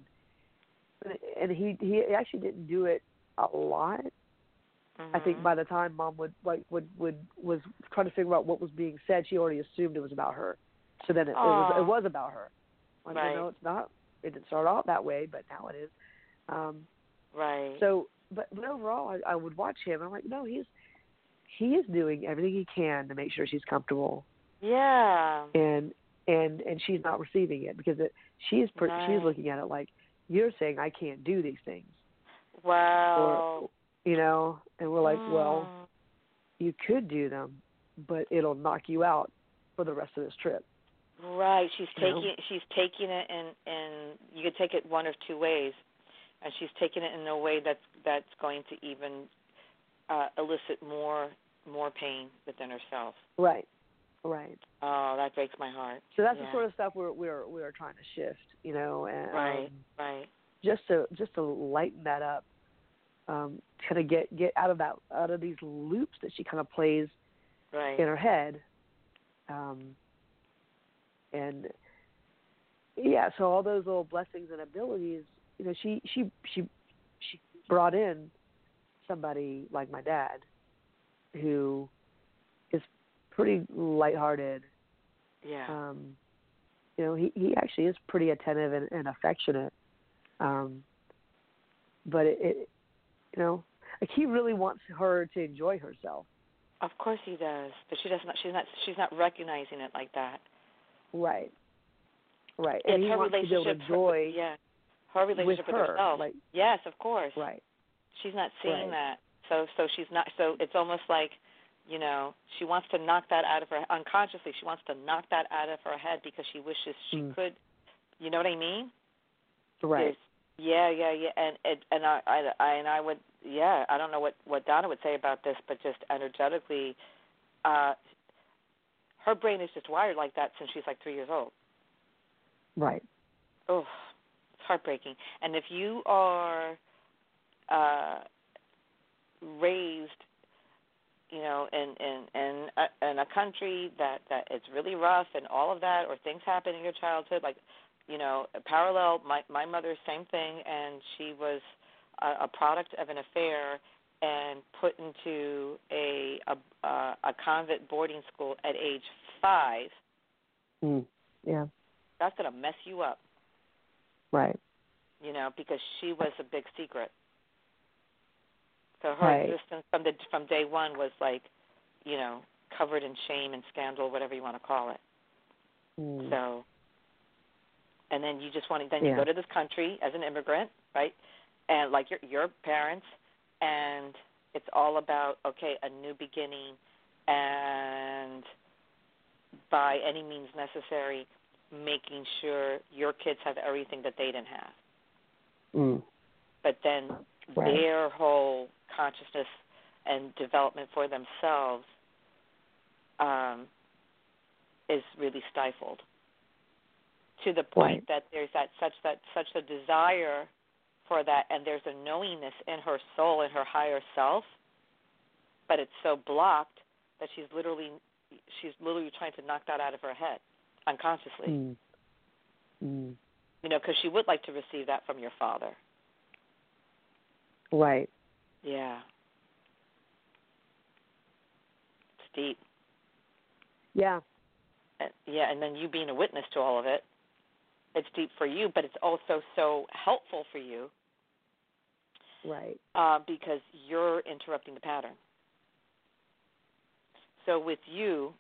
and he actually didn't do it a lot. I think by the time Mom was trying to figure out what was being said, she already assumed it was about her. So then it was about her. Like, no, it's not. It didn't start out that way, but now it is. Right. So, but overall, I would watch him. And I'm like, no, he is doing everything he can to make sure she's comfortable. Yeah. And she's not receiving it because she's looking at it like, you're saying I can't do these things. Wow. Or, and we're like, well, you could do them, but it'll knock you out for the rest of this trip. Right. She's taking it and you could take it one of two ways. And she's taking it in a way that's going to even elicit more pain within herself. Right. Right. Oh, that breaks my heart. So that's the sort of stuff we're trying to shift, and right. Just to lighten that up, kind of get out of these loops that she kind of plays in her head, and so all those little blessings and abilities, she brought in somebody like my dad, who is pretty lighthearted. Yeah. He actually is pretty attentive and affectionate. But it like he really wants her to enjoy herself. Of course he does, but she's not recognizing it like that. Right. Right. It's and he her wants relationship to be able to enjoy her relationship with herself. Like, yes, of course. Right. She's not seeing that. So she's not. So it's almost like, she wants to knock that out of her unconsciously. She wants to knock that out of her head because she wishes she could. You know what I mean? Right. Yeah. And I would. Yeah, I don't know what Donna would say about this, but just energetically, her brain is just wired like that since she's like 3 years old. Right. Oh, it's heartbreaking. And if you are raised, in a country that it's really rough and all of that, or things happen in your childhood, like, parallel, my mother, same thing, and she was a product of an affair, and put into a convent boarding school at age 5, yeah, that's going to mess you up. Right. Because she was a big secret. So her Right. existence from day one was like, covered in shame and scandal, whatever you want to call it. So, and then you just you go to this country as an immigrant, right? And like your parents, and it's all about, okay, a new beginning, and by any means necessary, making sure your kids have everything that they didn't have. But then their whole consciousness and development for themselves is really stifled, to the point that there's such a desire for that, and there's a knowingness in her soul, in her higher self, but it's so blocked that she's literally trying to knock that out of her head unconsciously. Because she would like to receive that from your father. Right. Yeah. It's deep. Yeah. And then you being a witness to all of it, it's deep for you, but it's also so helpful for you. Right. Because you're interrupting the pattern. So with you,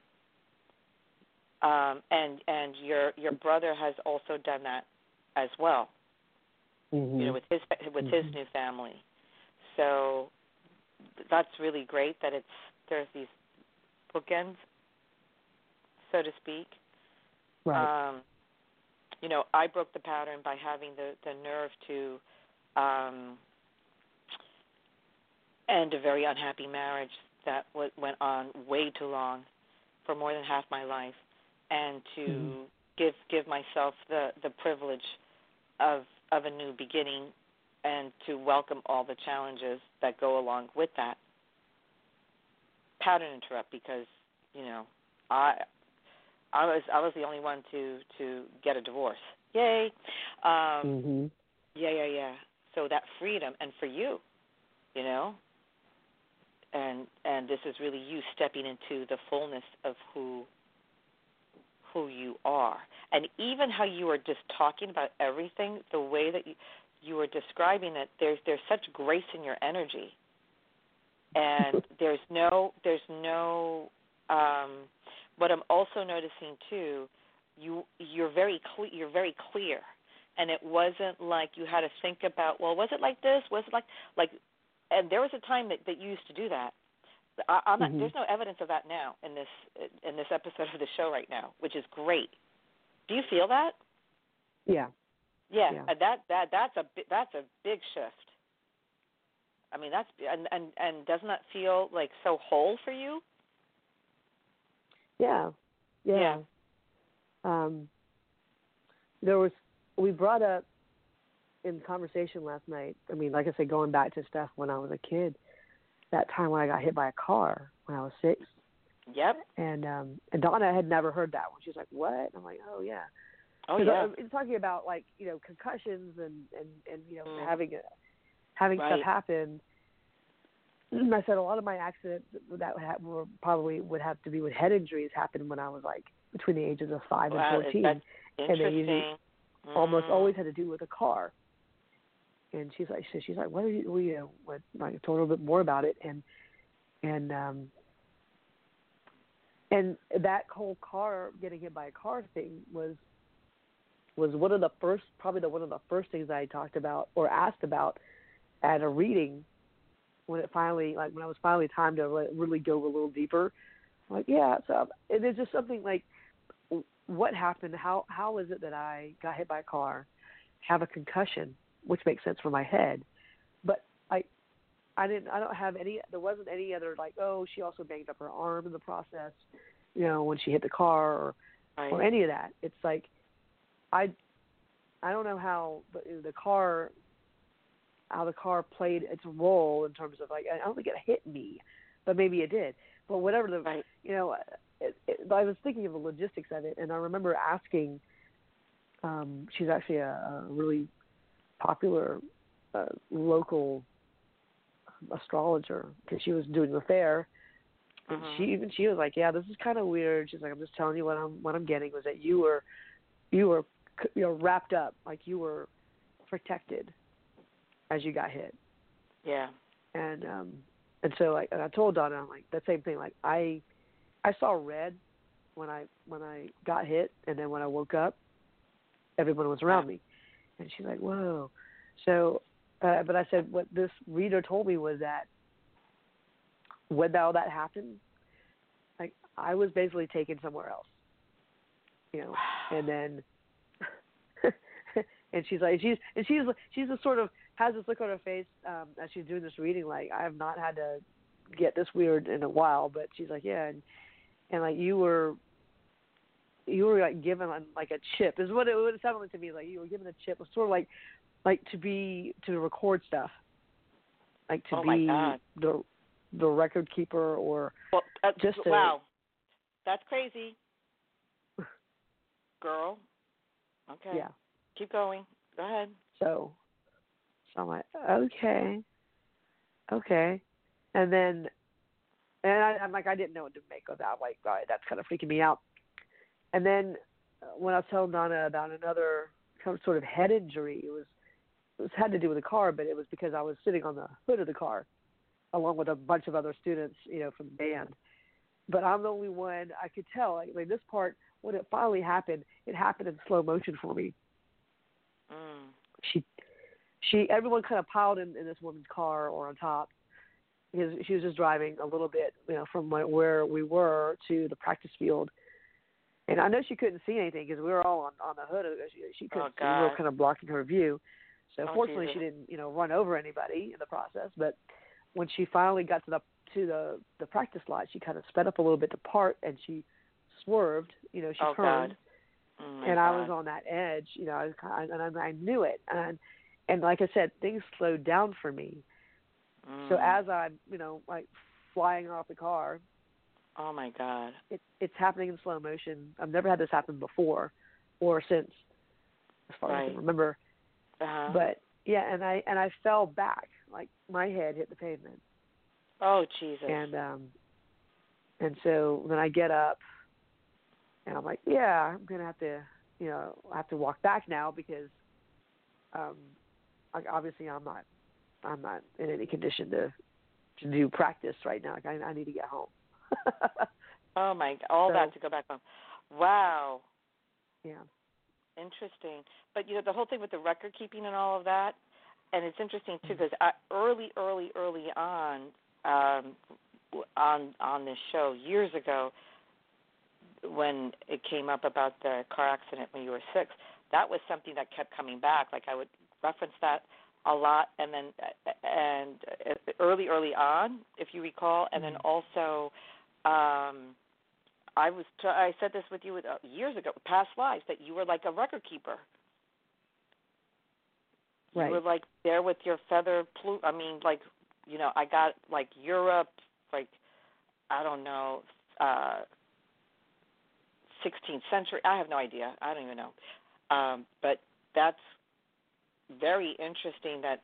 and your brother has also done that as well. With his new family. So that's really great that there's these bookends, so to speak. Right. I broke the pattern by having the nerve to end a very unhappy marriage that went on way too long, for more than half my life, and to give myself the privilege of a new beginning, and to welcome all the challenges that go along with that. Pattern interrupt, because I was the only one to get a divorce. Yay! Yeah. So that freedom, and for you, and this is really you stepping into the fullness of who you are, and even how you were just talking about everything, the way that you were describing it. There's such grace in your energy, and there's no. What I'm also noticing too, you're very clear, and it wasn't like you had to think about, well, was it like this? Was it like? And there was a time that you used to do that. I'm not, there's no evidence of that now in this episode of the show right now, which is great. Do you feel that? Yeah. Yeah. That's a big shift. I mean, that's and doesn't that feel like so whole for you? Yeah. We brought up in conversation last night, I mean, like I said, going back to stuff when I was a kid, that time when I got hit by a car when I was 6. Yep. And Donna had never heard that one. She was like, "What?" And I'm like, "Oh yeah." Oh yeah. It's talking about concussions and having stuff happen. And I said a lot of my accidents that were probably would have to be with head injuries happened when I was like between the ages of 5 and 14, that's and they usually almost always had to do with a car. And she's like, "What are you?" What? I told her a bit more about it, and that whole car getting hit by a car thing was one of the first things I talked about or asked about at a reading when it finally, like when I was finally time to really go a little deeper. I'm like, yeah. So there's just something like, what happened? How is it that I got hit by a car, have a concussion, which makes sense for my head, but I don't have any. There wasn't any other like, oh, she also banged up her arm in the process, when she hit the car or any of that. It's like I don't know how the car played its role in terms of like, I don't think it hit me, but maybe it did. But whatever I was thinking of the logistics of it, and I remember asking. She's actually a really popular local astrologer because she was doing the fair, and she was like, yeah, this is kind of weird. She's like, I'm just telling you what I'm getting was that you were wrapped up, like you were protected as you got hit. Yeah. And so like, and I told Donna, I'm like, that same thing. Like I saw red when I got hit, and then when I woke up, everyone was around me, and she's like, whoa. So, but I said, what this reader told me was that when all that happened, like I was basically taken somewhere else, and then, and she's like, she's the sort of has this look on her face as she's doing this reading, like I have not had to get this weird in a while, but she's like, yeah, and like you were like given like a chip is what it sounded like to me, like you were given a chip, sort of like to record stuff, like to be the record keeper or just to, wow, that's crazy, girl. Okay, yeah, keep going. Go ahead. So I'm like, okay, and then I'm like, I didn't know what to make of that. I'm like, all right, that's kind of freaking me out. And then when I was telling Donna about another sort of head injury, it had to do with the car, but it was because I was sitting on the hood of the car along with a bunch of other students, from the band. But I'm the only one I could tell. Like this part, when it finally happened, it happened in slow motion for me. Everyone kind of piled in this woman's car or on top, because she was just driving a little bit, from where we were to the practice field. And I know she couldn't see anything because we were all on the hood. She couldn't see. We were kind of blocking her view. So fortunately, Jesus. She didn't, run over anybody in the process. But when she finally got to the practice lot, she kind of sped up a little bit to part, and she swerved. She turned, God. and I was on that edge. I knew it. And like I said, things slowed down for me. So as I'm, like flying off the car. Oh my God! It's happening in slow motion. I've never had this happen before, or since, as far as I can remember. But yeah, and I fell back, like my head hit the pavement. Oh Jesus! And so then I get up, and I'm like, yeah, I'm gonna have to, I have to walk back now because, obviously I'm not in any condition to do practice right now. Like I need to get home. Oh my! That to go back home. Wow. Yeah. Interesting. But the whole thing with the record keeping and all of that, and it's interesting too because early on this show years ago, when it came up about the car accident when you were 6, that was something that kept coming back. Like I would reference that a lot, and then early on, if you recall, and then also. I said this with you years ago, past lives, that you were like a record keeper. Right. You were like there with your feather plume. I mean, like, I got like Europe, like, I don't know, 16th century. I have no idea. I don't even know. But that's very interesting that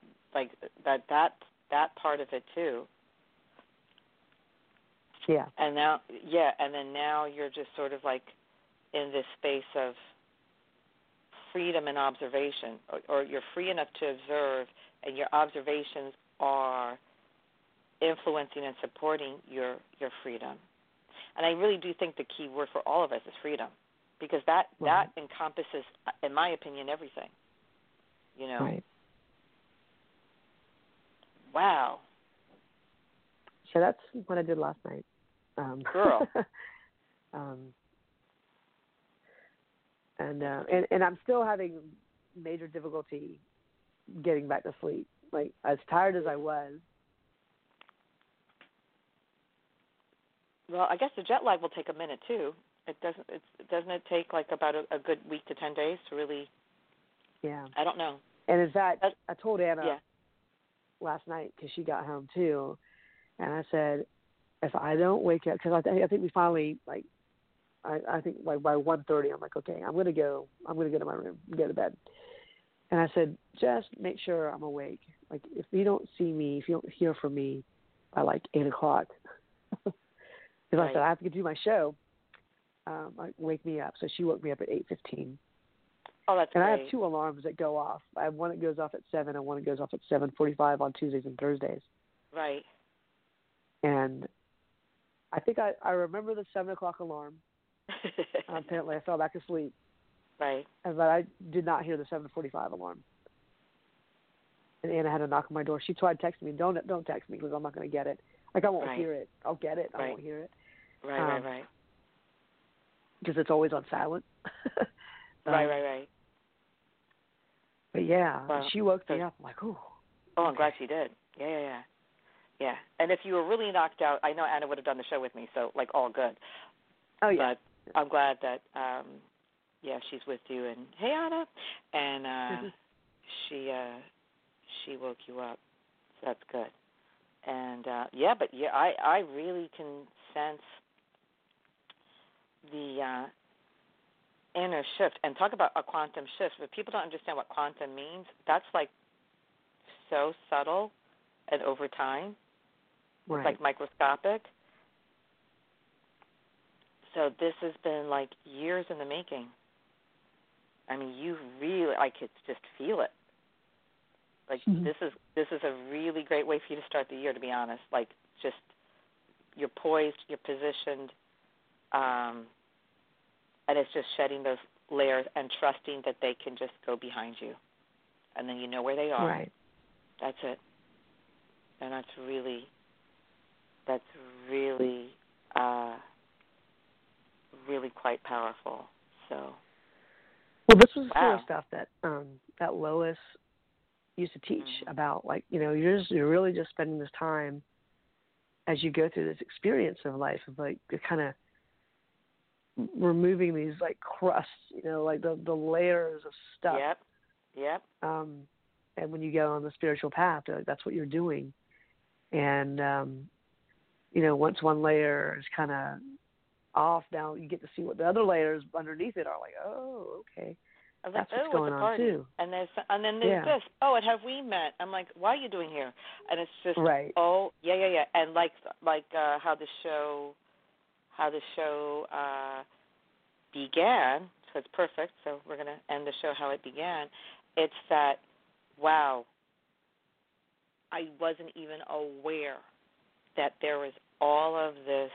part of it too. Yeah. And then now you're just sort of like in this space of freedom and observation, or you're free enough to observe, and your observations are influencing and supporting your freedom. And I really do think the key word for all of us is freedom, because that encompasses, in my opinion, everything. Right. Wow. So that's what I did last night. Girl. And I'm still having major difficulty getting back to sleep. Like as tired as I was. Well, I guess the jet lag will take a minute too. Doesn't it take like about a good week to 10 days to really? Yeah. I don't know. And in fact, I told Anna Yeah. last night because she got home too, and I said, if I don't wake up, because I think we finally I think like by 1:30, I'm like, okay, I'm gonna go to my room, go to bed. And I said, just make sure I'm awake. Like, if you don't see me, if you don't hear from me by like 8 o'clock, because I said I have to do my show, like, wake me up. So she woke me up at 8:15. Oh, that's and great. I have 2 alarms that go off. I have one that goes off at 7 and one that goes off at 7:45 on Tuesdays and Thursdays. Right. And I think I remember the 7 o'clock alarm. Apparently, I fell back asleep. Right. But I did not hear the 7:45 alarm. And Anna had to knock on my door. She tried texting me. Don't text me because I'm not going to get it. Like, I won't hear it. I'll get it. I won't hear it. Right. Because it's always on silent. Right. But yeah, she woke me up. I'm like, ooh. Oh, I'm glad she did. Yeah. And if you were really knocked out, I know Anna would have done the show with me, so, like, all good. Oh, yeah. But I'm glad that, she's with you. And, hey, Anna. And she woke you up. So that's good. And, I really can sense the inner shift. And talk about a quantum shift. If people don't understand what quantum means, that's, like, so subtle and over time. Right. It's, like, microscopic. So this has been, like, years in the making. I mean, you really, I could just feel it. Like, this is a really great way for you to start the year, to be honest. Like, just, you're poised, you're positioned, and it's just shedding those layers and trusting that they can just go behind you. And then you know where they are. Right. That's it. And that's really really quite powerful. So. Well, this was the sort of stuff that Lois used to teach about. Like, you're really just spending this time as you go through this experience of life of, like, kind of removing these, like, crusts, like the layers of stuff. Yep. And when you go on the spiritual path, that's what you're doing. And once one layer is kind of off, now you get to see what the other layers underneath it are. Like, oh, okay, that's what's going on too. And then there's this. Oh, and have we met? I'm like, why are you doing here? And it's just Oh, yeah. And like how the show began. So it's perfect. So we're gonna end the show how it began. It's that, wow, I wasn't even aware that there was all of this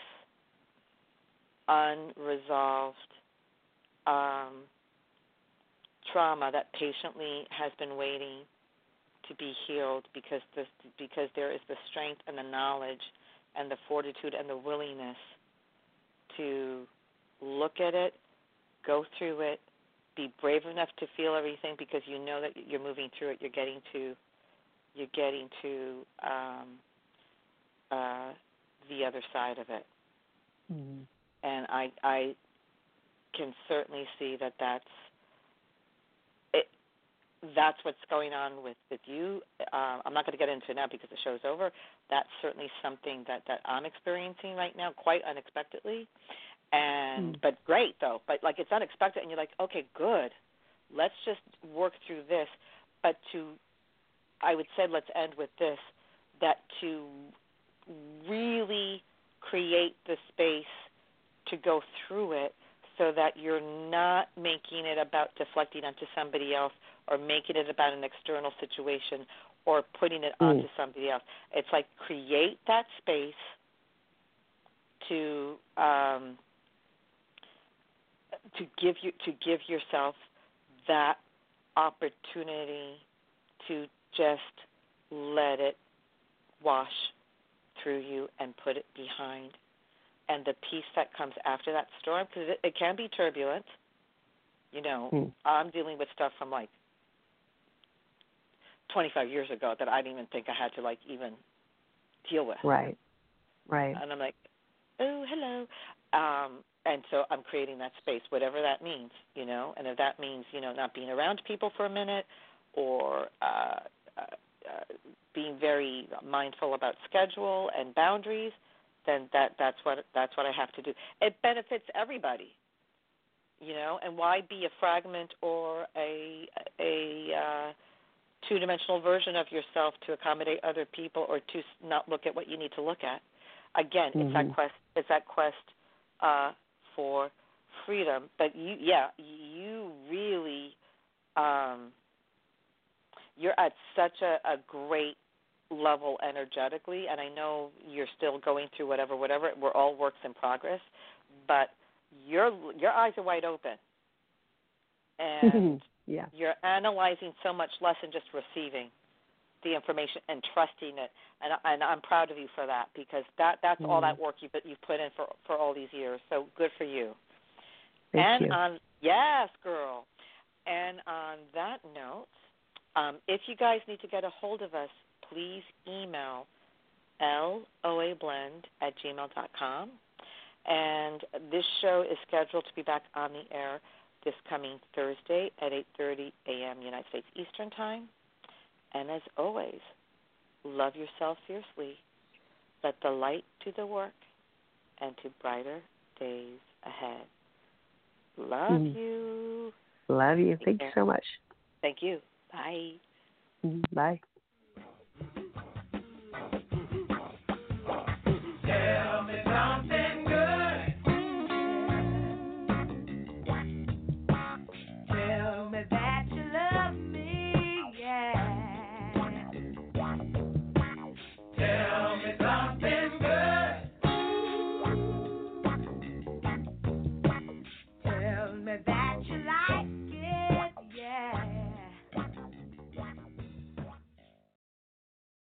unresolved trauma that patiently has been waiting to be healed because there is the strength and the knowledge and the fortitude and the willingness to look at it, go through it, be brave enough to feel everything because you know that you're moving through it. You're getting to the other side of it. Mm-hmm. And I can certainly see that's what's going on with you. I'm not going to get into it now because the show's over. That's certainly something that I'm experiencing right now, quite unexpectedly. And but great though. But like it's unexpected, and you're like, okay, good. Let's just work through this. But I would say let's end with this: that to really create the space to go through it, so that you're not making it about deflecting onto somebody else or making it about an external situation or putting it onto somebody else. It's like create that space to give yourself that opportunity to just let it wash through you and put it behind. And the peace that comes after that storm, because it can be turbulent. I'm dealing with stuff from like 25 years ago that I didn't even think I had to like even deal with. Right. And I'm like, oh, hello. And so I'm creating that space, whatever that means, And if that means, not being around people for a minute or being very mindful about schedule and boundaries, then that's what I have to do. It benefits everybody. and why be a fragment or a two-dimensional version of yourself to accommodate other people or to not look at what you need to look at? Again, it's that quest for freedom. But you really, you're at such a great level energetically, and I know you're still going through whatever. We're all works in progress, but your eyes are wide open, and you're analyzing so much less than just receiving the information and trusting it. And I'm proud of you for that, because that's all that work you've put in for all these years. So good for you. Thank you. Yes, girl. And on that note, if you guys need to get a hold of us, please email loablend@gmail.com. And this show is scheduled to be back on the air this coming Thursday at 8:30 a.m. United States Eastern Time. And as always, love yourself fiercely. Let the light do the work, and to brighter days ahead. Love you. Love you. Thank you so much. Thank you. Bye. Bye. Tell me something good. Tell me that you love me, yeah. Tell me something good. Tell me that you like